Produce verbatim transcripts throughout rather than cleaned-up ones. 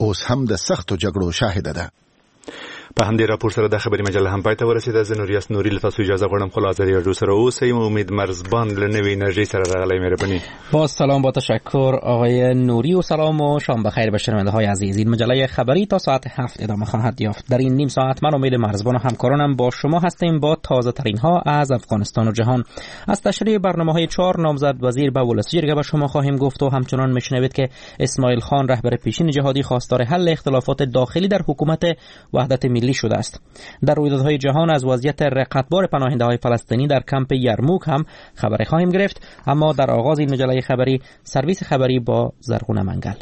اوس هم د سختو جګړو شاهده ده. په همدې راپور سره د خبري مجله هم پای ته ورسېده. زه نوریاس نوري له تاسو اجازه غواړم خو له رادیو سره اوسئ. امید مرزبان له نوې انرژي سره راغلی. مهرباني. با سلام، با تشکر آقای نوری و سلام و شام بخیر به شنونده های عزیز. این مجله خبری تا ساعت هفت ادامه خواهد یافت. در این نیم ساعت من امید مرزبان و همکارانم با شما هستیم با تازه ترین ها از افغانستان و جهان. از تشریح برنامه های چهار نامزد وزیر به ولسی جرگه به شما خواهیم گفت و همچنان میشنوید که اسماعیل خان رهبر پیشین جهادی خواستار حل اختلافات داخلی در حکومت وحدت ملی شده است. در رویدادهای جهان از وضعیت رقتبار پناهنده‌های فلسطینی در کمپ یرموک هم خبری خواهیم گرفت، اما در آغاز این مجله خبری سرویس خبری با زرغون منگل.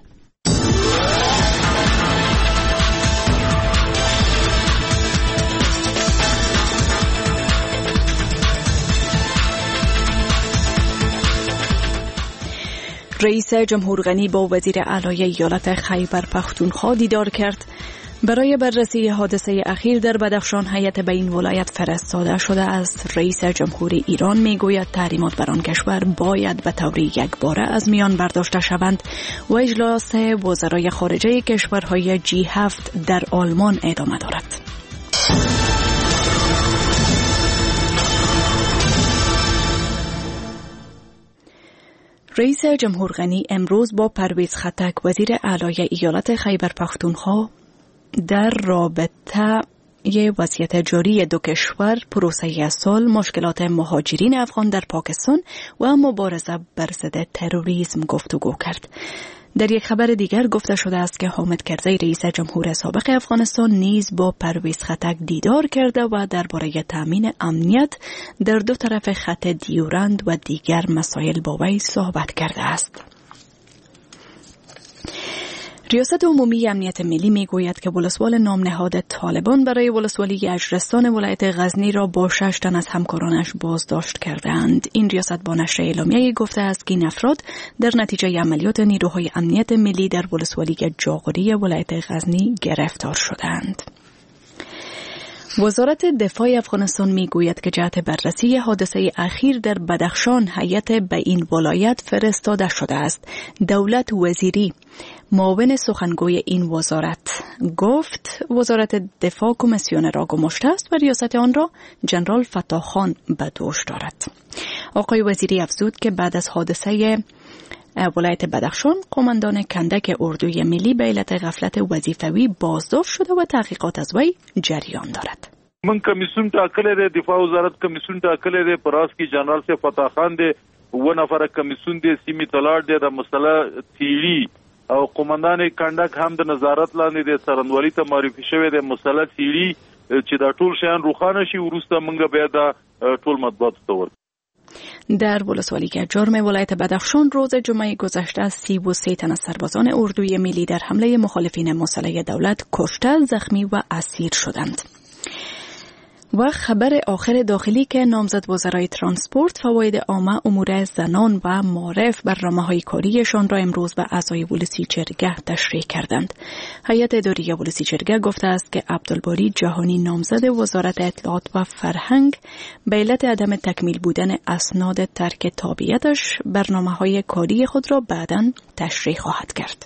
رئیس جمهور غنی با وزیر اعلی ایالت خیبر پختونخوا دیدار کرد. برای بررسی حادثه اخیر در بدخشان هیئت به این ولایت فرستاده شده است. رئیس جمهور ایران میگوید تحریمات بر آن کشور باید به طور یکباره از میان برداشته شوند و اجلاس وزرای خارجه کشورهای جی هفت در آلمان ادامه دارد. رئیس جمهور غنی امروز با پرویز خطک وزیر اعلی ایالت خیبر پختونخوا در رابطه یه وضعیت جاری دو کشور، پروسه سال، مشکلات مهاجرین افغان در پاکستان و مبارزه بر ضد تروریسم گفتگو کرد. در یک خبر دیگر گفته شده است که حامد کرزی رئیس جمهور سابق افغانستان نیز با پرویز خطک دیدار کرده و درباره تامین امنیت در دو طرف خط دیورند و دیگر مسائل با وی صحبت کرده است. ریاست عمومی امنیت ملی میگوید که ولسوال نام نهاد طالبان برای ولسوالی اجرستان ولایت غزنی را با شش تن از همکارانش بازداشت کردند. این ریاست با نشر اعلامیه‌ای گفته است که این افراد در نتیجه عملیات نیروهای امنیت ملی در ولسوالی جاغوری ولایت غزنی گرفتار شدند. وزارت دفاع افغانستان میگوید که جهت بررسی حادثه اخیر در بدخشان هیئت به این ولایت فرستاده شده است. دولت وزیری معاون سخنگوی این وزارت گفت وزارت دفاع کمیسیون را گماشته است و ریاست آن را جنرال فتاح خان به دوش دارد. آقای وزیری افزود که بعد از حادثه ولایت بدخشان قماندان کندک اردوی ملی به علت غفلت وظیفوی بازداشت شده و تحقیقات از وی جریان دارد. من کمیسیون ټاکلې ده، دفاع وزارت کمیسیون ټاکلې ده، پراس کی جنرال سے فتح خان ده، و نفر کمیسیون ده سیمی تلاړ ده، د مسله تیلی او قماندان کندک هم د نظارت لاندې ده، سرندوالي ته معرفي شوی ده مسله تیلی چې دا ټول شیان روښانه شي وروسته موږ بیا دا ټول مطبوعات ته ورکړو. در ولسوالی جرم ولایت بدخشان روز جمعه گذشته سی و سه تن از سربازان اردوی ملی در حمله مخالفین مسلح دولت کشته، زخمی و اسیر شدند. و خبر آخر داخلی که نامزد وزرای ترانسپورت، فواید عامه، امور زنان و معارف برنامه‌های کاریشان را امروز به اعضای ولسی جرگه تشریح کردند. هیئت اداری ولسی جرگه گفته است که عبدالباری جهانی نامزد وزارت اطلاعات و فرهنگ به علت عدم تکمیل بودن اسناد ترک تابعیتش برنامه‌های کاری خود را بعداً تشریح خواهد کرد.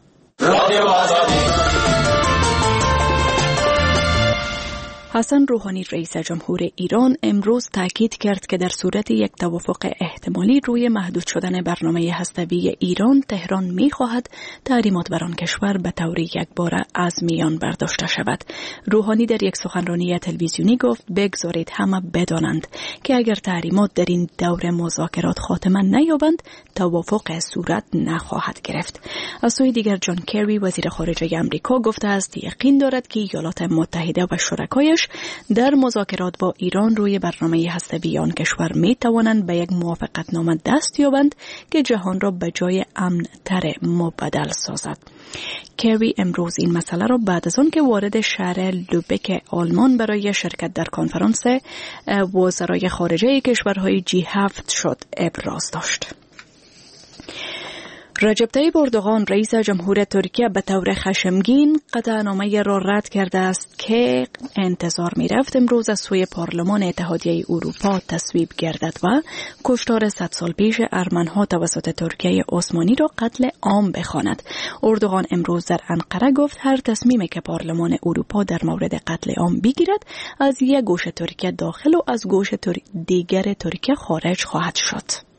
حسن روحانی رئیس جمهور ایران امروز تاکید کرد که در صورت یک توافق احتمالی روی محدود شدن برنامه هسته‌ای ایران، تهران می‌خواهد تحریمات بر آن کشور به طور یکباره از میان برداشته شود. روحانی در یک سخنرانی تلویزیونی گفت بگذارید همه بدانند که اگر تحریمات در این دور مذاکرات خاتمه نیابند، توافق صورت نخواهد گرفت. از سوی دیگر جان کری وزیر خارجه آمریکا گفته است یقین دارد که ایالات متحده و شرکایش در مذاکرات با ایران روی برنامه هسته‌ای آن کشور می توانند به یک موافقتنامه دست یابند که جهان را به جای امن تر مبدل سازد. کری امروز این مسئله را بعد از آن که وارد شهر لوبک آلمان برای شرکت در کنفرانس وزرای خارجه کشورهای جی هفت شد ابراز داشت. رجب طیب اردوغان رئیس جمهور ترکیه به طور خشمگین قطعنامه را رد کرده است که انتظار می رفت امروز از سوی پارلمان اتحادیه اروپا تصویب گردد و کشتار صد سال پیش ارمنها توسط ترکیه عثمانی را قتل عام بخواند. اردوغان امروز در انقره گفت هر تصمیمی که پارلمان اروپا در مورد قتل عام بگیرد از یک گوش ترکیه داخل و از گوش دیگر ترکیه خارج خواهد شد.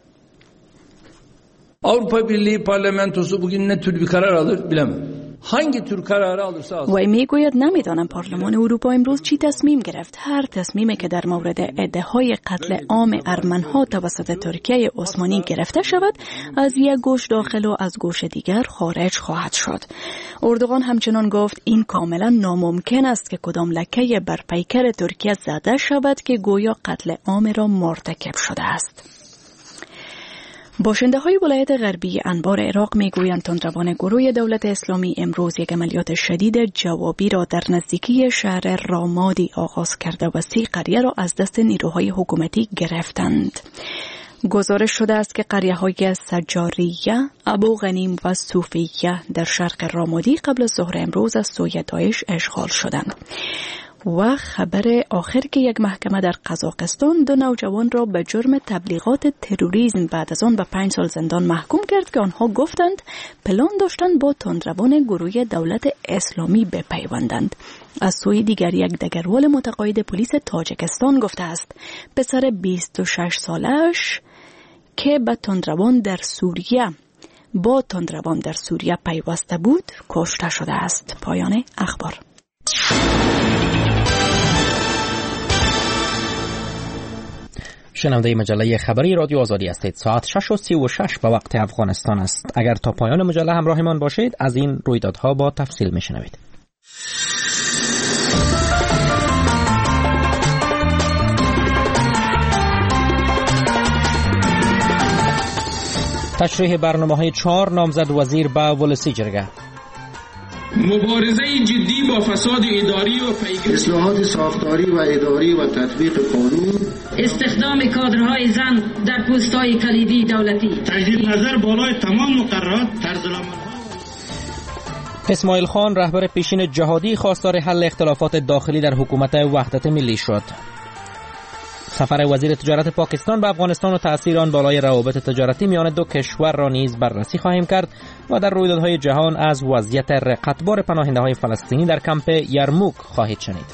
Avrupa Birliği parlamentosu bugün ne tür bir karar alır bilemem. Hangi tür kararı alırsa alsın. و میگوید نمیدانم پارلمان اروپا امروز چی تصمیم گرفت. هر تصمیمی که در مورد ادعای قتل عام ارمنها توسط ترکیه عثمانی گرفته شود از یک گوش داخل و از گوش دیگر خارج خواهد شد. اردوغان همچنان گفت این کاملا ناممکن است که کدام لکه بر پیکر ترکیه زده شود که گویا قتل عام را مرتکب شده است. باشنده های ولایت غربی انبار عراق می گویند تندروان گروه دولت اسلامی امروز یک عملیات شدید جوابی را در نزدیکی شهر رامادی آغاز کرده و سی قریه را از دست نیروهای حکومتی گرفتند. گزارش شده است که قریه های سجاریه، ابو غنیم و صوفیه در شرق رامادی قبل از ظهر امروز از سوی داعش اشغال شدند. و خبر آخر که یک محکمه در قزاقستان دو نوجوان را به جرم تبلیغات تروریسم بعد از آن به پنج سال زندان محکوم کرد که آنها گفتند پلان داشتند با تندروان گروه دولت اسلامی بپیوندند. از سوی دیگر یک دگرول متقاعد پلیس تاجیکستان گفته است پسر بیست و شش سالش که به تندروان در سوریه با تندروان در سوریه پیوسته بود کشته شده است. پایان اخبار. شنونده مجله خبری رادیو آزادی هستید. ساعت شش و سی و شش به وقت افغانستان است. اگر تا پایان مجله همراهمان باشید از این رویدادها با تفصیل میشنوید. تشریح برنامه‌های چهار نامزد وزیر به ولسی جرگه. مبارزه جدی با فساد اداری و پیگیری اصلاحات ساختاری و اداری و تطبیق قانون، استخدام کادرهای زن در پست‌های کلیدی دولتی، تجدید نظر بالای تمام مقررات طرزالعمل‌ها. اسماعیل خان رهبر پیشین جهادی خواستار حل اختلافات داخلی در حکومت وحدت ملی شد. سفر وزیر تجارت پاکستان به افغانستان و تأثیر آن بالای روابط تجارتی میان دو کشور را نیز بررسی خواهیم کرد و در رویدادهای جهان از وضعیت رقتبار پناهنده‌های فلسطینی در کمپ یرموک خواهید شنید.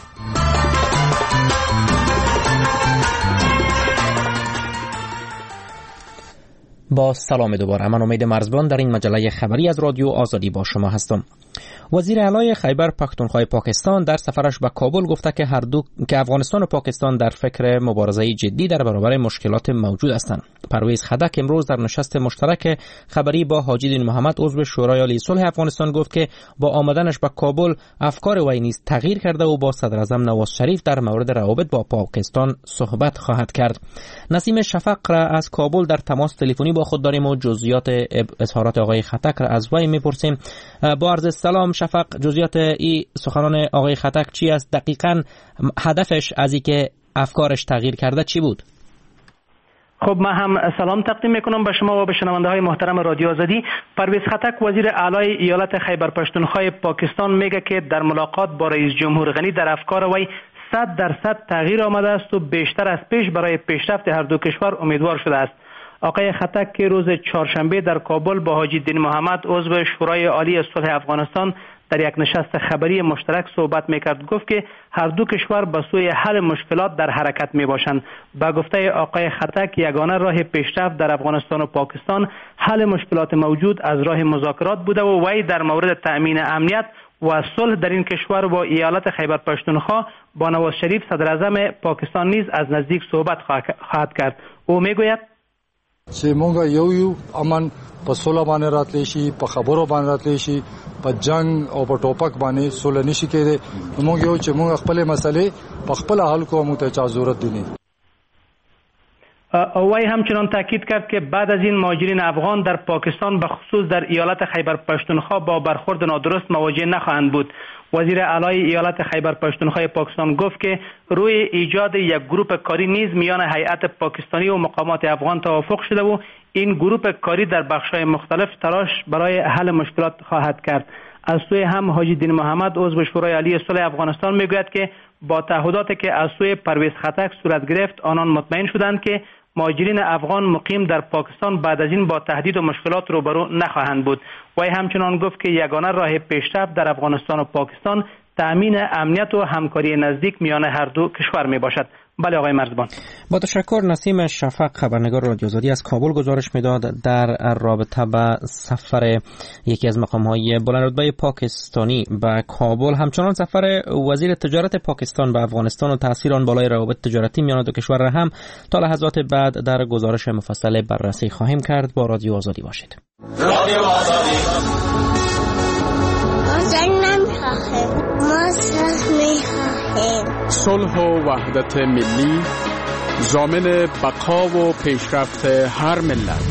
با سلام دوباره، من امید مرزبان در این مجله خبری از رادیو آزادی با شما هستم. وزیر اعلی خیبر پختونخوا پاکستان در سفرش به کابل گفته که هر دو که افغانستان و پاکستان در فکر مبارزه جدی در برابر مشکلات موجود هستند. پرویز خدک امروز در نشست مشترک خبری با حاجی دین محمد عضو شورای عالی صلح افغانستان گفت که با آمدنش به کابل افکار وی نیز تغییر کرده و با صدر اعظم نواز شریف در مورد روابط با پاکستان صحبت خواهد کرد. نسیم شفق را از کابل در تماس تلفنی با خود داریم و جزئیات اظهارات آقای خدک را از وی میپرسیم. با عرض سلام شفق، جزئیات این سخنان آقای خدک چی است؟ دقیقاً هدفش از اینکه افکارش تغییر کرده چی بود؟ خب من هم سلام تقدیم میکنم به شما و به شنونده های محترم رادیو آزادی. پرویز خطک وزیر اعلی ایالت خیبر پختونخوا پاکستان میگه که در ملاقات با رئیس جمهور غنی در افکار وی صد درصد تغییر آمده است و بیشتر از پیش برای پیشرفت هر دو کشور امیدوار شده است. آقای خطک که روز چهارشنبه در کابل با حاجی دین محمد عضو شورای عالی صلح افغانستان در یک نشست خبری مشترک صحبت میکرد گفت که هر دو کشور به سوی حل مشکلات در حرکت میباشند. با گفته آقای خطک یگانه راه پیشرفت در افغانستان و پاکستان حل مشکلات موجود از راه مذاکرات بوده و وی در مورد تأمین امنیت و صلح در این کشور با ایالت خیبر پختونخوا با نواز شریف صدر اعظم پاکستان نیز از نزدیک صحبت خواهد کرد. او میگوید چې مونږ یو یو امن په سوله باندې راتلی شي، په خبرو باندې راتلی شي، په جنگ او په ټوپک باندې سوله نشي کېدی. مونږ یو چې مونږ خپل مسلې په خپل حل کوو، موږ ته چا ضرورت دی نه. وی همچنان تاکید کرد که بعد از این مهاجرین افغان در پاکستان به خصوص در ایالت خیبر پختونخوا با برخورد نادرست مواجه نخواهند بود. وزیر اعلی ایالت خیبر پختونخوا پاکستان گفت که روی ایجاد یک گروه کاری نیز میان هیئت پاکستانی و مقامات افغان توافق شده و این گروه کاری در بخش‌های مختلف تلاش برای حل مشکلات خواهد کرد. از سوی هم حاجی دین محمد عضو شورای عالی صلح افغانستان میگوید که با تعهداتی که از سوی پرویز خطک صورت گرفت آنان مطمئن شدند که مهاجرین افغان مقیم در پاکستان بعد از این با تهدید و مشکلات روبرو نخواهند بود. وی همچنان گفت که یگانه راه پیشرفت در افغانستان و پاکستان تأمین امنیت و همکاری نزدیک میان هر دو کشور می باشد. بله آقای مرزبان. با تشکر. نسیم شفق خبرنگار رادیو آزادی از کابل گزارش میداد در رابطه با سفر یکی از مقام‌های بلندرتبه پاکستانی به کابل. همچنان سفر وزیر تجارت پاکستان به افغانستان و تاثیر آن بالای روابط تجارتی میان دو کشور را هم تا لحظات بعد در گزارش مفصل بررسی خواهیم کرد. با رادیو آزادی باشید. رادیو آزادی. ما صلح می‌خواهیم. صلح و وحدت ملی ضامن بقا و پیشرفت هر ملت.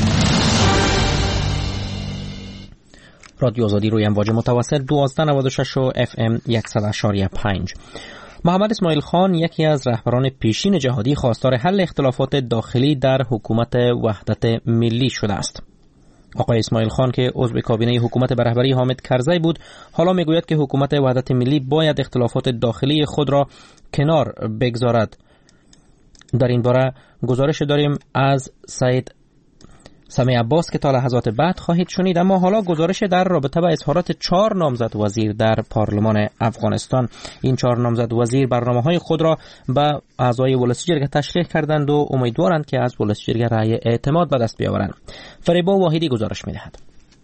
رادیو آزادی روی امواج متوسط دوازده نود و شش و اف ام صد و پنج. محمد اسماعیل خان یکی از رهبران پیشین جهادی خواستار حل اختلافات داخلی در حکومت وحدت ملی شده است. آقای اسماعیل خان که عضو کابینه حکومت به رهبری حامد کرزی بود، حالا میگوید که حکومت وحدت ملی باید اختلافات داخلی خود را کنار بگذارد. در این باره گزارش داریم از سید سمی عباس که تا لحظات بعد خواهید شنید. اما حالا گزارش در رابطه با اظهارات چهار نامزد وزیر در پارلمان افغانستان. این چهار نامزد وزیر برنامه‌های خود را به اعضای ولسی جرگه تشریح کردند و امیدوارند که از ولسی جرگه رأی اعتماد به دست بیاورند. فریبا واحدی گزارش می‌دهد.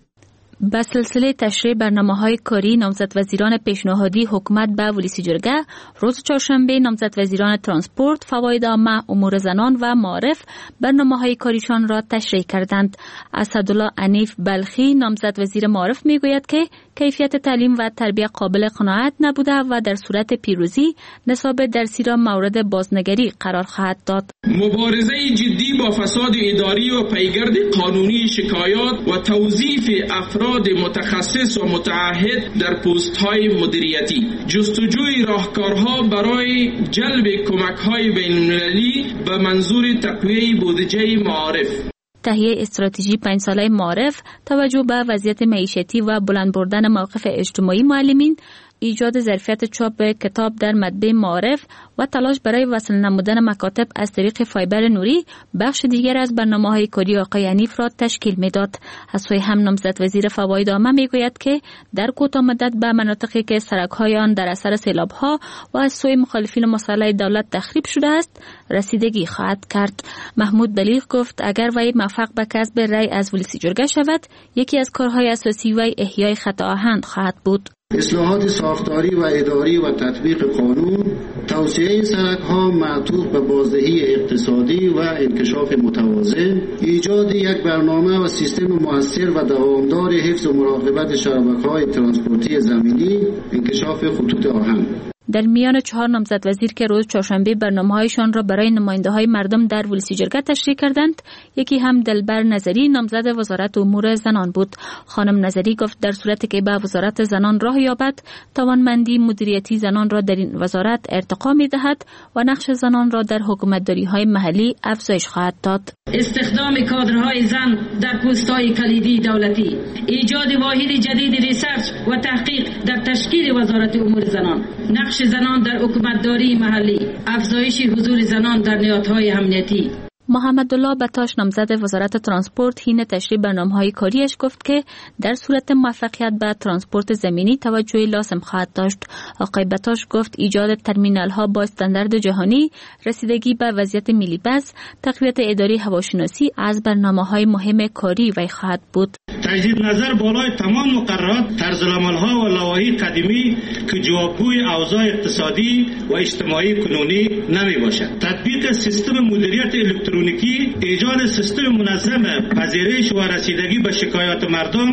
به سلسله تشریح برنامه‌های کاری نامزد وزیران پیشنهادی حکومت به ولسی جرگه، روز چهارشنبه نامزد وزیران ترانسپورت، فواید عامه، امور زنان و معارف برنامه‌های کاریشان را تشریح کردند. اسدالله عنیف بلخی نامزد وزیر معارف میگوید که کیفیت تعلیم و تربیت قابل قناعت نبوده و در صورت پیروزی نصاب درسی را مورد بازنگری قرار خواهد داد. مبارزه جدی با فساد اداری و پیگرد قانونی شکایات و توظیف افراد متخصص و متعهد در پست‌های مدیریتی، جستجوی راهکارها برای جلب کمک‌های بین‌المللی به منظور تقویه بودجه معارف، تهیه استراتژی پنج ساله معارف، توجه به وضعیت معیشتی و بلند بردن موقف اجتماعی معلمین، ایجاد ظرفیت چاپ کتاب در مطبع معارف و تلاش برای وصل نمودن مکاتب از طریق فایبر نوری بخش دیگر از برنامه‌های کاری آقای عنیف را تشکیل می‌داد. از سوی هم نامزد وزیر فواید عامه می‌گوید که در کوتاه مدت به مناطقی که سرک‌های آن در اثر سیلاب‌ها و از سوی مخالفین مسلح دولت تخریب شده است رسیدگی خواهد کرد. محمود بلیغ گفت اگر وی موفق به کسب رأی از ولسی جرگه شود، یکی از کارهای اساسی وی احیای خط آهن خواهد بود. اصلاحات ساختاری و اداری و تطبیق قانون، توسعه سرک‌ها معطوف به بازدهی اقتصادی و انکشاف متوازن، ایجاد یک برنامه و سیستم مؤثر و دوامدار حفظ و مراقبت شبکه‌های ترانسپورتی زمینی، انکشاف خطوط آهن. در میان چهار نامزد وزیر که روز چهارشنبه برنامه‌هایشان را برای نماینده‌های مردم در ولسی جرگه تشریح کردند، یکی هم دلبر نظری نامزد وزارت امور زنان بود. خانم نظری گفت در صورتی که به وزارت زنان راه یابد، توانمندی مدیریتی زنان را در این وزارت ارتقا می‌دهد و نقش زنان را در حکومتداری‌های محلی افزایش خواهد داد. استخدام کادرهای زن در پست‌های کلیدی دولتی، ایجاد واحد جدید ریسرچ و تحقیق در تشکیل وزارت امور زنان، نقش زنان در حکومتداری محلی، افزایش حضور زنان در نهادهای امنیتی. محمد الله بتاش نامزد وزارت ترانسپورت حین تشریح برنامه‌های کاریش گفت که در صورت موفقیت به ترانسپورت زمینی توجه لازم خواهد داشت. آقای بتاش گفت ایجاد ترمینال‌ها با استاندارد جهانی، رسیدگی به وضعیت ملی بس، تقویت اداری هواشناسی از برنامه‌های مهم کاری وی خواهد بود. تجدید نظر بالای تمام مقررات، طرزالعمل‌ها و لوایح قدیمی که جوابگوی اوضاع اقتصادی و اجتماعی کنونی نمی‌باشد. تطبیق سیستم مدیریت الکترونیکی، ایجاد سیستم منظم پذیرش و رسیدگی به شکایات مردم،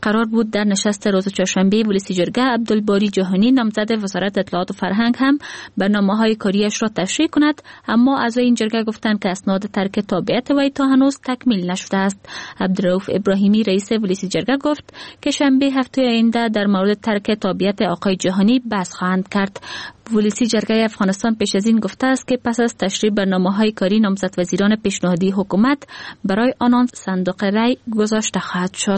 قرار بود در نشست روز چهارشنبه ولسی جرگه عبدالباری جهانی نامزد وزارت اطلاعات و فرهنگ هم برنامه‌های کاریش را تشریح کند، اما اعضای این جرگه گفتند که اسناد ترک تابعیت وی تا هنوز تکمیل نشده است. عبدالرؤوف ابراهیمی رئیس ولسی جرگه گفت که شنبه هفته آینده در مورد ترک تابعیت آقای جهانی بحث خواهند کرد. ولسی جرگه افغانستان پیش از این گفته است که پس از تشریح برنامه‌های کاری نامزد وزیران پیشنهادی حکومت برای آنان صندوق رای گذاشته خواهد شد.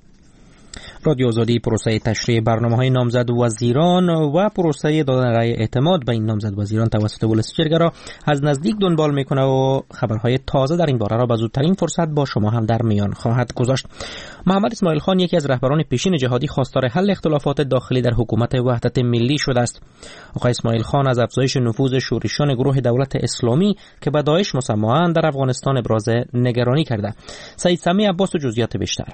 رادیو آزادی پروسه تشریح برنامه‌های نامزد وزیران و پروسه دادن رای اعتماد به این نامزد وزیران توسط ولسی جرگه را از نزدیک دنبال میکنه و خبرهای تازه در این باره را به زودترین فرصت با شما هم در میان خواهد گذاشت. محمد اسماعیل خان یکی از رهبران پیشین جهادی خواستار حل اختلافات داخلی در حکومت وحدت ملی شده است. آقای اسماعیل خان از افزایش نفوذ شورشیان گروه دولت اسلامی که به داعش مسمااند در افغانستان ابراز نگرانی کرده. سعید سمی عباس و جزئیات بیشتر.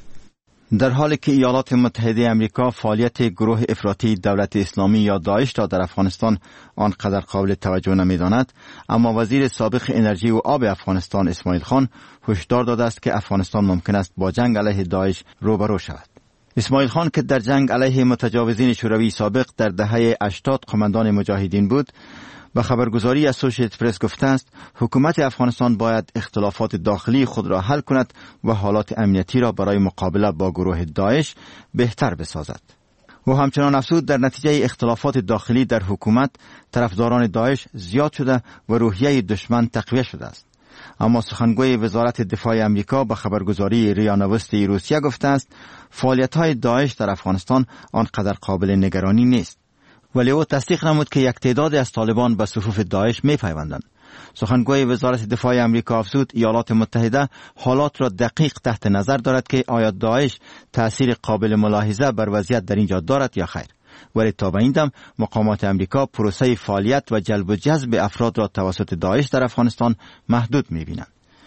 در حالی که ایالات متحده امریکا فعالیت گروه افراطی دولت اسلامی یا داعش را در افغانستان آنقدر قابل توجه نمی‌داند، اما وزیر سابق انرژی و آب افغانستان اسماعیل خان هشدار داده است که افغانستان ممکن است با جنگ علیه داعش روبرو شود. اسماعیل خان که در جنگ علیه متجاوزین شوروی سابق در دهه هشتاد قماندان مجاهدین بود، به خبرگزاری اسوسییتد پرس گفته است حکومت افغانستان باید اختلافات داخلی خود را حل کند و حالات امنیتی را برای مقابله با گروه داعش بهتر بسازد. و همچنان افزود در نتیجه اختلافات داخلی در حکومت طرفداران داعش زیاد شده و روحیه دشمن تقویت شده است. اما سخنگوی وزارت دفاع امریکا به خبرگزاری ریا نوستی روسیه گفته است فعالیت‌های داعش در افغانستان آنقدر قابل نگرانی نیست. ولی او تصدیق نمود که یک تعداد از طالبان به صفوف داعش می پیوندند. سخنگوی وزارت دفاع امریکا افزود ایالات متحده حالات را دقیق تحت نظر دارد که آیا داعش تأثیر قابل ملاحظه بر وضعیت در اینجا دارد یا خیر. ولی تا به این دم مقامات امریکا پروسه فعالیت و جلب و جذب افراد را توسط داعش در افغانستان محدود می بینند.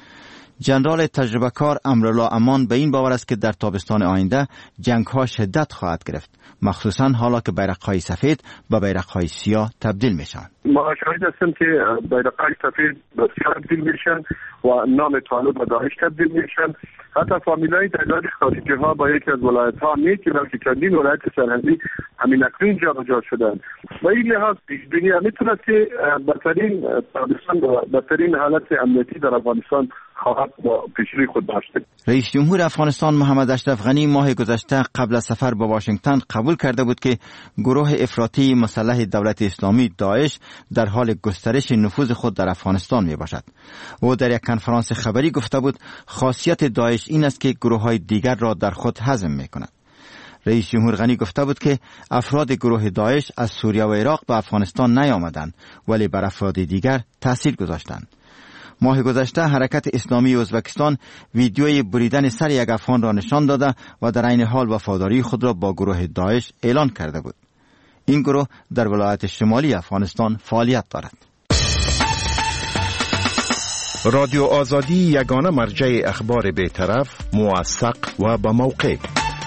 جنرال تجربه کار امرالله امان به این باور است که در تابستان آینده جنگ ها شدت خواهد گرفت، مخصوصا حالا که بیرق‌های سفید به بیرق‌های سیاه تبدیل میشن. ما شاهد هستیم که بیرق‌های سفید به سیاه تبدیل میشن و نام طالب به داعش تبدیل میشن. حتی فامیلای تعداد خارجی ها با یکی از ولایت ها نیست که بلکه چندین ولایت سرحدی همین اکنون جابجا شدن. و این لحاظ پیش بینی میتونه که بدترین تابستان و بدترین حالت امنیتی در افغانستان خواهد با پیشروی خود داشته. رئیس جمهور افغانستان محمد اشرف غنی ماه گذشته قبل از سفر به واشنگتن قبول کرده بود که گروه افراطی مسلح دولت اسلامی داعش در حال گسترش نفوذ خود در افغانستان می باشد. او در یک کنفرانس خبری گفته بود خاصیت داعش این است که گروه‌های دیگر را در خود هضم می کند. رئیس جمهور غنی گفته بود که افراد گروه داعش از سوریه و عراق به افغانستان نیامدند ولی بر افراد دیگر تاثیر گذاشتند. ماه گذشته حرکت اسلامی ازبکستان ویدیوی بریدن سر یک افغان را نشان داده و در عین حال وفاداری خود را با گروه داعش اعلان کرده بود. این گروه در ولایت شمالی افغانستان فعالیت دارد. رادیو آزادی یگانه مرجع اخبار بی‌طرف، موثق و با موقع.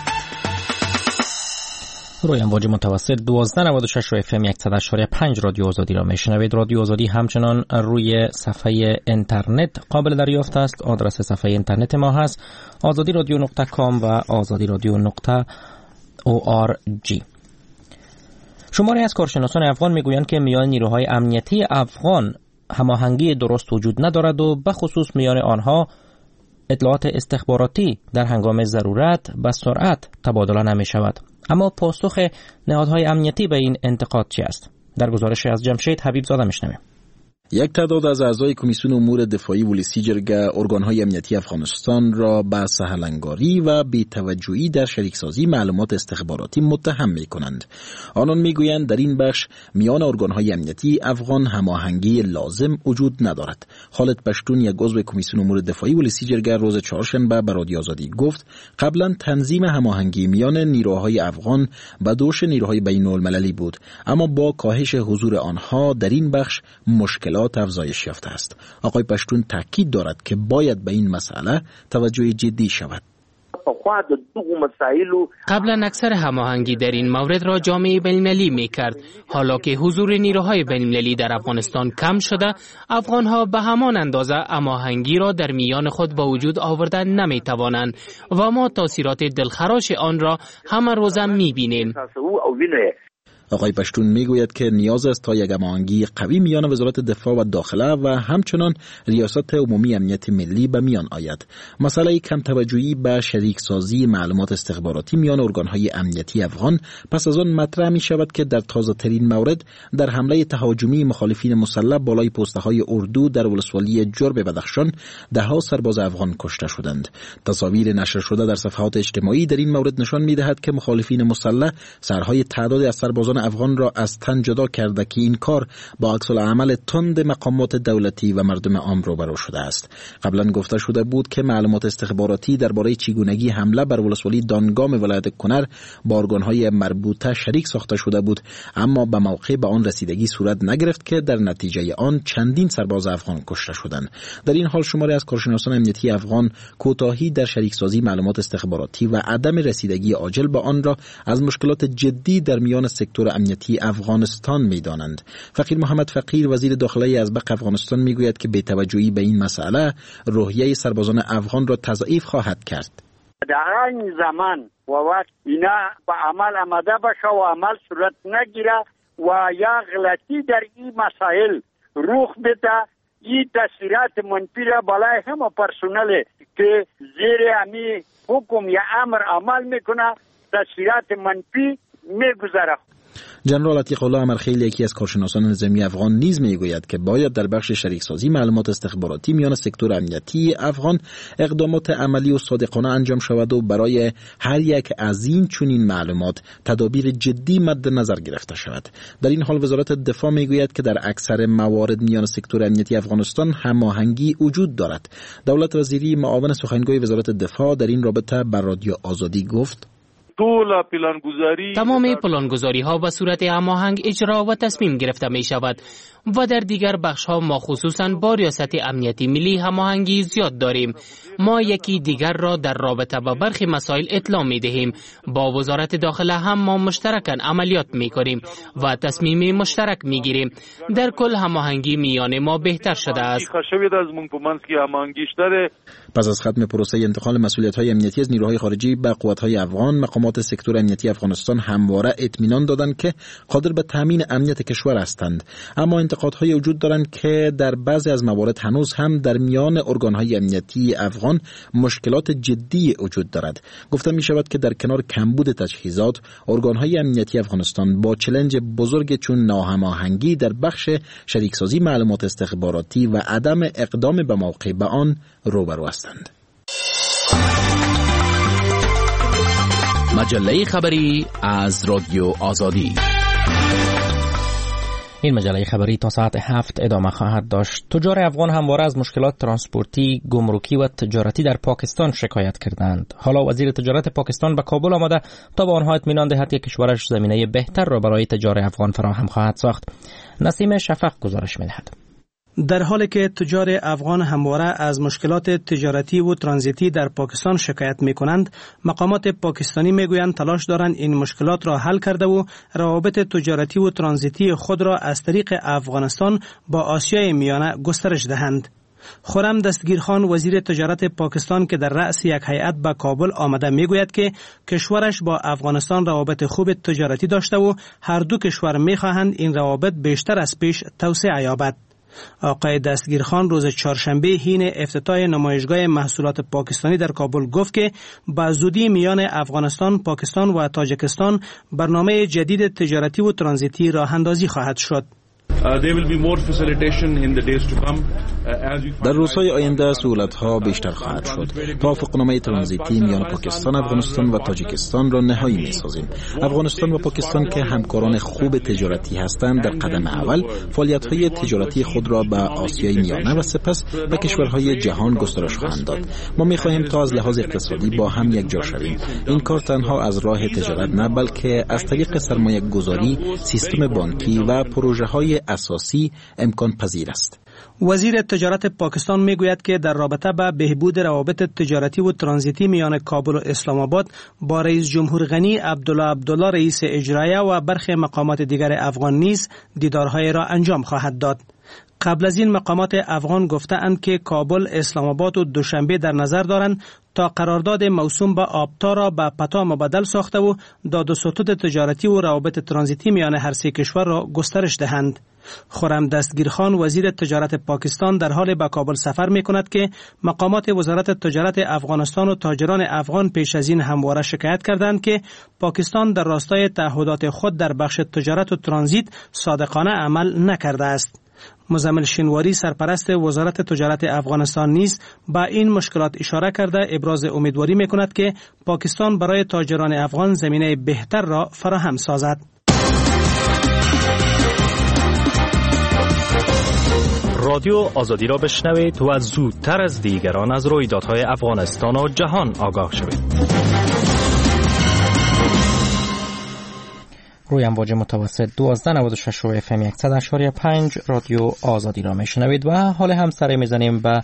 روی امواج متوسط دوازده نود و شش و اف ام صد و هشت و پنج رادیو آزادی را میشنوید. رادیو آزادی همچنان روی صفحه اینترنت قابل دریافت است. آدرس صفحه اینترنت ما هست آزادی رادیو نقطه کام و آزادی رادیو نقطه او آر جی. شماری از کارشناسان افغان میگویند که میان نیروهای امنیتی افغان هماهنگی درست وجود ندارد و به خصوص میان آنها اطلاعات استخباراتی در هنگام ضرورت به سرعت تبادله نمی شود. اما پاسخ نهادهای امنیتی به این انتقاد چی است؟ در گزارش از جمشید حبیب زاده میشنویم. یک تعداد از اعضای کمیسیون امور دفاعی ولسی جرگه ارگان‌های امنیتی افغانستان را به سهلنگاری و بی‌توجهی در شریکسازی معلومات استخباراتی متهم می‌کنند. آنان می‌گویند در این بخش میان ارگان‌های امنیتی افغان هماهنگی لازم وجود ندارد. خالد پشتون یک عضو کمیسیون امور دفاعی ولسی جرگه روز چهارشنبه به رادیو آزادی گفت قبلا تنظیم هماهنگی میان نیروهای افغان به دوش نیروهای بین‌المللی بود، اما با کاهش حضور آنها در این بخش مشکل افزایش یافته است. آقای پشتون تاکید دارد که باید به این مسئله توجه جدی شود. پخوا د دغو مسایلو قبلا اکثر هماهنگی در این مورد را جامعه بین‌المللی می‌کرد. حالا که حضور نیروهای بین‌المللی در افغانستان کم شده، افغان‌ها به همان اندازه هماهنگی را در میان خود با وجود آوردن نمی‌توانند و ما تاثیرات دلخراش آن را همه روزه می‌بینیم. آقای پشتون میگوید که نیاز است تا یک هماهنگی قوی میان وزارت دفاع و داخله و همچنان ریاست عمومی امنیت ملی به میان آید. مسئله کم توجهی به شریک سازی معلومات استخباراتی میان ارگانهای امنیتی افغان پس از آن مطرح می شود که در تازه ترین مورد در حمله تهاجمی مخالفین مسلح بالای پسته های اردو در ولسوالی جرب بدخشان ده ها سرباز افغان کشته شدند. تصاویر نشر شده در صفحات اجتماعی در این مورد نشان می دهد که مخالفین مسلح سرهای تعدادی از سربازان افغان را از تن جدا کرده که این کار با عکس العمل تند مقامات دولتی و مردم عام روبرو شده است. قبلا گفته شده بود که معلومات استخباراتی درباره چگونگی حمله بر ولسوالی دانگام ولایت کنر با ارگان‌های مربوطه شریک ساخته شده بود، اما به موقع به آن رسیدگی صورت نگرفت که در نتیجه آن چندین سرباز افغان کشته شدند. در این حال شماری از کارشناسان امنیتی افغان کوتاهی در شریکسازی معلومات استخباراتی و عدم رسیدگی عاجل به آن را از مشکلات جدی در میان سکتور امنیتی افغانستان می‌دانند. فقیر محمد فقیر وزیر داخلی ازبق افغانستان میگوید که بی‌توجهی به این مسئله روحیه سربازان افغان را تضعیف خواهد کرد. در این زمان و وقت اینا به عمل آمده باشه و عمل صورت نگیره و یا غلطی در این مسائل رخ بده، این تاثیرات منفی را بالای همه پرسنل که زیر امی حکم یا امر عمل میکنه تاثیرات منفی میگذاره. جنرال عتیق الله امرخیل یکی از کارشناسان نظامی افغان نیز میگوید که باید در بخش شریکسازی معلومات استخباراتی میان سکتور امنیتی افغان اقدامات عملی و صادقانه انجام شود و برای هر یک از این چنین معلومات تدابیر جدی مد نظر گرفته شود. در این حال وزارت دفاع میگوید که در اکثر موارد میان سکتور امنیتی افغانستان هماهنگی وجود دارد. دولت وزیری معاون سخنگوی وزارت دفاع در این رابطه بر رادیو آزادی گفت: تمام پلانگذاری ها به صورت هماهنگ اجرا و تصمیم گرفته می شود و در دیگر بخش ها ما خصوصا با ریاست امنیتی ملی هماهنگی زیاد داریم. ما یکی دیگر را در رابطه با برخی مسائل اطلاع می دهیم. با وزارت داخله هم ما مشترکاً عملیات می کنیم و تصمیم مشترک می گیریم. در کل هماهنگی میان ما بهتر شده است. پس از ختم پروسه انتقال مسئولیت‌های امنیتی از نیروهای خارجی به قوات‌های افغان، مقامات سکتور امنیتی افغانستان همواره اطمینان دادند که قادر به تامین امنیت کشور هستند، اما انتقادهای وجود دارند که در بعضی از موارد هنوز هم در میان ارگان‌های امنیتی افغان مشکلات جدی وجود دارد. گفته می شود که در کنار کمبود تجهیزات، ارگان‌های امنیتی افغانستان با چالش بزرگ چون ناهماهنگی در بخش شریکسازی معلومات استخباراتی و عدم اقدام به موقع به آن روبرو هستند. مجله خبری از رادیو آزادی. این مجله خبری تا ساعت هفت ادامه خواهد داشت. تجار افغان همواره از مشکلات ترانسپورتی، گمرکی و تجارتی در پاکستان شکایت کردند. حالا وزیر تجارت پاکستان به کابل آمده تا به آنها اطمینان دهد که کشورش زمینه بهتر را برای تجار افغان فراهم خواهد ساخت. نسیم شفق گزارش می‌دهد. در حالی که تجار افغان همواره از مشکلات تجارتی و ترانزیتی در پاکستان شکایت می کنند، مقامات پاکستانی می گویند تلاش دارند این مشکلات را حل کرده و روابط تجارتی و ترانزیتی خود را از طریق افغانستان با آسیای میانه گسترش دهند. خرم دستگیرخان وزیر تجارت پاکستان که در رأس یک هیئت به کابل آمده می گوید که کشورش با افغانستان روابط خوب تجارتی داشته و هر دو کشور می خواهند این روابط بیشتر از پیش توسعه یابد. آقای دستگیرخان روز چهارشنبه حین افتتاح نمایشگاه محصولات پاکستانی در کابل گفت که با زودی میان افغانستان، پاکستان و تاجیکستان برنامه جدید تجارتی و ترانزیتی راه اندازی خواهد شد. در روزهای آینده سهولت‌ها بیشتر خواهد شد. توافقنامه ترانزیتی میان پاکستان، افغانستان و تاجیکستان را نهایی می‌سازیم. افغانستان و پاکستان که همکاران خوب تجارتی هستند، در قدم اول فعالیت‌های تجارتی خود را به آسیای میانه و سپس به کشورهای جهان گسترش خواهند داد. ما می‌خواهیم تا از لحاظ اقتصادی با هم یک جا شویم. این کار تنها از راه تجارت نه، بلکه از طریق سرمایه‌گذاری، سیستم بانکی و پروژه‌های اساسی امکان پذیر است. وزیر تجارت پاکستان میگوید که در رابطه با بهبود روابط تجارتی و ترانزیتی میان کابل و اسلام آباد با رئیس جمهور غنی عبدالله عبدالله رئیس اجرایه و برخی مقامات دیگر افغان نیز دیدارهای را انجام خواهد داد. قبل از این مقامات افغان گفتند که کابل، اسلام آباد و دوشنبه در نظر دارند تا قرارداد موسوم به آبتا را به پتا مبدل ساخته و داد و ستد تجارتی و روابط ترانزیتی میان هر سه کشور را گسترش دهند. خرم دستگیرخان وزیر تجارت پاکستان در حال به کابل سفر می کند که مقامات وزارت تجارت افغانستان و تاجران افغان پیش از این همواره شکایت کردند که پاکستان در راستای تعهدات خود در بخش تجارت و ترانزیت صادقانه عمل نکرده است. مزمل شینواری سرپرست وزارت تجارت افغانستان نیز با این مشکلات اشاره کرده ابراز امیدواری می کند که پاکستان برای تاجران افغان زمینه بهتر را فراهم سازد. رادیو آزادی را بشنوید و زودتر از دیگران از رویدادهای افغانستان و جهان آگاه شوید. روی امواج متوسط دوازده نود و شش و اف ام صد و شش و پنج رادیو آزادی را میشنوید و حال هم سر میزنیم به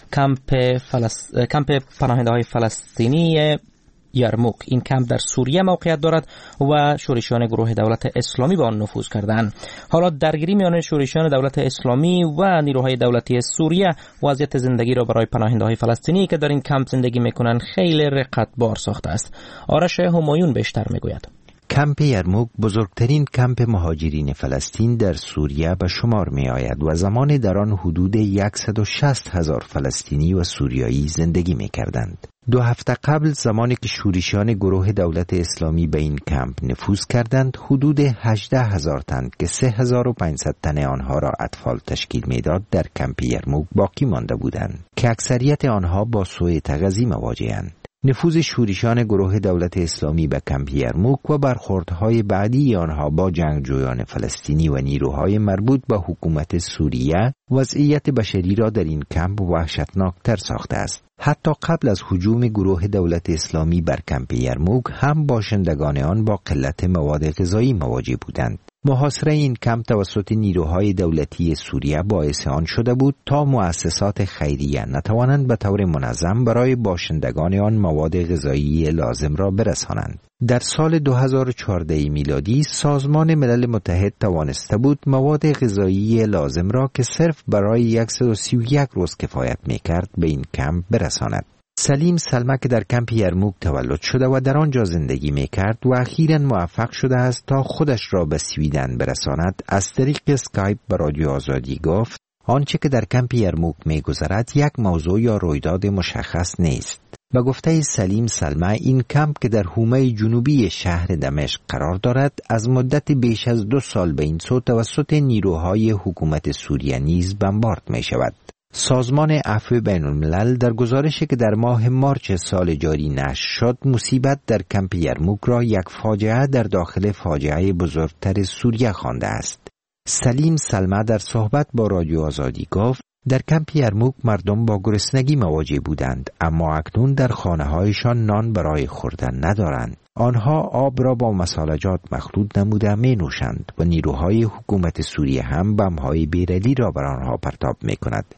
کمپ فلس... کمپ پناهنده‌های فلسطینی یرموک. این کمپ در سوریه موقعیت دارد و شورشیان گروه دولت اسلامی به آن نفوذ کردند. حالا درگیری میان شورشیان دولت اسلامی و نیروهای دولتی سوریه وضعیت زندگی را برای پناهنده‌های فلسطینی که در این کمپ زندگی میکنند خیلی رقتبار ساخته است. آرش همایون بیشتر میگوید. کمپ یرموک بزرگترین کمپ مهاجرین فلسطین در سوریه به شمار می آید و زمان در آن حدود صد و شصت هزار فلسطینی و سوریایی زندگی می کردند. دو هفته قبل زمانی که شورشیان گروه دولت اسلامی به این کمپ نفوذ کردند، حدود هجده هزار تن که سه هزار و پانصد تن آنها را اطفال تشکیل میداد در کمپ یرموک باقی مانده بودند که اکثریت آنها با سوء تغذیه مواجه‌اند. نفوذ شورشیان گروه دولت اسلامی به کمپ یرموک و برخوردهای بعدی آنها با جنگجویان فلسطینی و نیروهای مربوط به حکومت سوریه وضعیت بشری را در این کمپ وحشتناکتر ساخته است. حتی قبل از هجوم گروه دولت اسلامی بر کمپ یرموک هم باشندگان آن با قلت مواد غذایی مواجه بودند. محاصره این کمپ توسط نیروهای دولتی سوریه باعث آن شده بود تا مؤسسات خیریه نتوانند به طور منظم برای باشندگان آن مواد غذایی لازم را برسانند. در سال دو هزار و چهارده میلادی سازمان ملل متحد توانسته بود مواد غذایی لازم را که صرف برای صد و سی و یک روز کفایت می‌کرد به این کمپ برساند. سلیم سلمه که در کمپ یرموک تولد شده و در آنجا زندگی میکرد و اخیراً موفق شده است تا خودش را به سویدن برساند، از طریق اسکایپ به رادیو آزادی گفت آنچه که در کمپ یرموک میگذرد یک موضوع یا رویداد مشخص نیست. به گفته سلیم سلمه این کمپ که در حومه جنوبی شهر دمشق قرار دارد از مدت بیش از دو سال به این سو توسط نیروهای حکومت سوریه نیز بمبارد می شود. سازمان عفو بین الملل در گزارشی که در ماه مارچ سال جاری نشر شد، مصیبت در کمپ یرموک را یک فاجعه در داخل فاجعه بزرگتر سوریه خوانده است. سلیم سلمه در صحبت با رادیو آزادی گفت در کمپ یرموک مردم با گرسنگی مواجه بودند، اما اکنون در خانه‌هایشان نان برای خوردن ندارند. آنها آب را با مسالجات مخلوط نموده می نوشند و نیروهای حکومت سوریه هم بمب‌های بیرلی را بر آنها پرتاب می کند.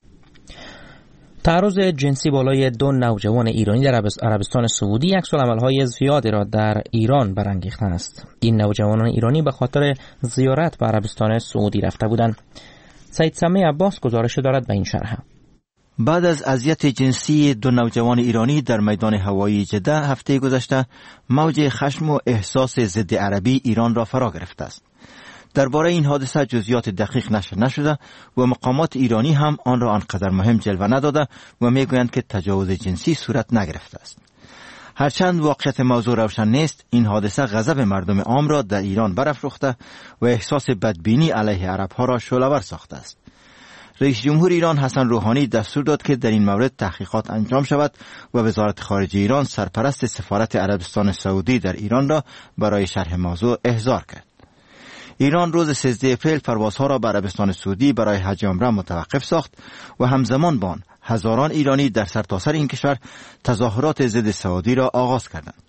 تعرض جنسی بالای دو نوجوان ایرانی در عربستان سعودی عکس‌العمل‌های زیادی را در ایران برانگیخته است. این نوجوانان ایرانی به خاطر زیارت به عربستان سعودی رفته بودند. سید سمی عباس گزارش دارد به این شرح. بعد از اذیت جنسی دو نوجوان ایرانی در میدان هوایی جده هفته گذشته، موج خشم و احساس ضد عربی ایران را فرا گرفته است. درباره این حادثه جزئیات دقیق نشر نشده و مقامات ایرانی هم آن را آنقدر مهم جلوه نداده و میگویند که تجاوز جنسی صورت نگرفته است. هرچند واقعیت موضوع روشن نیست، این حادثه غضب مردم عام را در ایران برافروخته و احساس بدبینی علیه عرب‌ها را شعله‌ور ساخته است. رئیس جمهور ایران حسن روحانی دستور داد که در این مورد تحقیقات انجام شود و وزارت خارجه ایران سرپرست سفارت عربستان سعودی در ایران را برای شرح موضوع احضار کرد. ایران روز سیزده اپریل پروازها را به عربستان سعودی برای حج عمره متوقف ساخت و همزمان با آن هزاران ایرانی در سرتاسر این کشور تظاهرات ضد سعودی را آغاز کردند.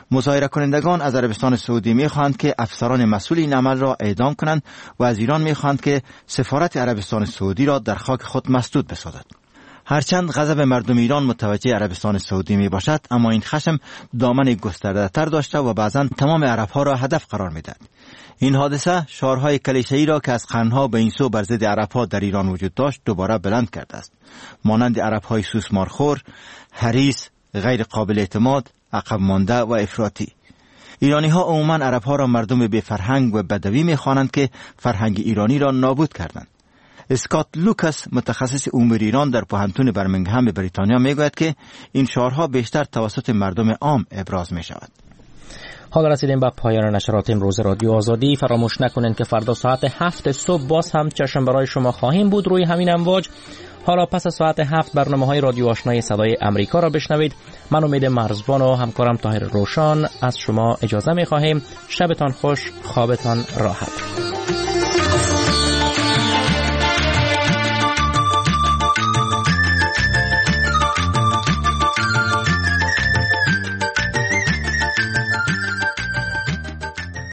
مظاهره کنندگان از عربستان سعودی می‌خواهند که افسران مسئول این عمل را اعدام کنند و از ایران می‌خواهند که سفارت عربستان سعودی را در خاک خود مسدود بسازد. هرچند غضب مردم ایران متوجه عربستان سعودی می باشد، اما این خشم دامن گسترده تر داشته و بعضا تمام عرب ها را هدف قرار می دهد. این حادثه شعارهای کلیشه‌ای را که از قرنها به این سو بر ضد عرب ها در ایران وجود داشت دوباره بلند کرده است، مانند عرب های سوسمارخور، حریص، غیر قابل اعتماد، عقب مانده و افراطی. ایرانی ها عموما عرب ها را مردم بی فرهنگ و بدوی می خوانند که فرهنگ ایرانی را نابود کردند. اسکات لوکاس، متخصص امور ایران در پوهنتون برمنگهم بریتانیا، میگوید که این شعارها بیشتر توسط مردم عام ابراز می شود. حالا رسیدیم به پایان نشرات امروز رادیو آزادی. فراموش نکنید که فردا ساعت هفت صبح باز هم چشم برای شما خواهیم بود روی همین امواج. حالا پس از ساعت هفت برنامه های رادیو آشنای صدای امریکا را بشنوید. من امید مرزبان و همکارم طاهر روشان از شما اجازه می خواهیم. شبتان خوش، خوابتان راحت.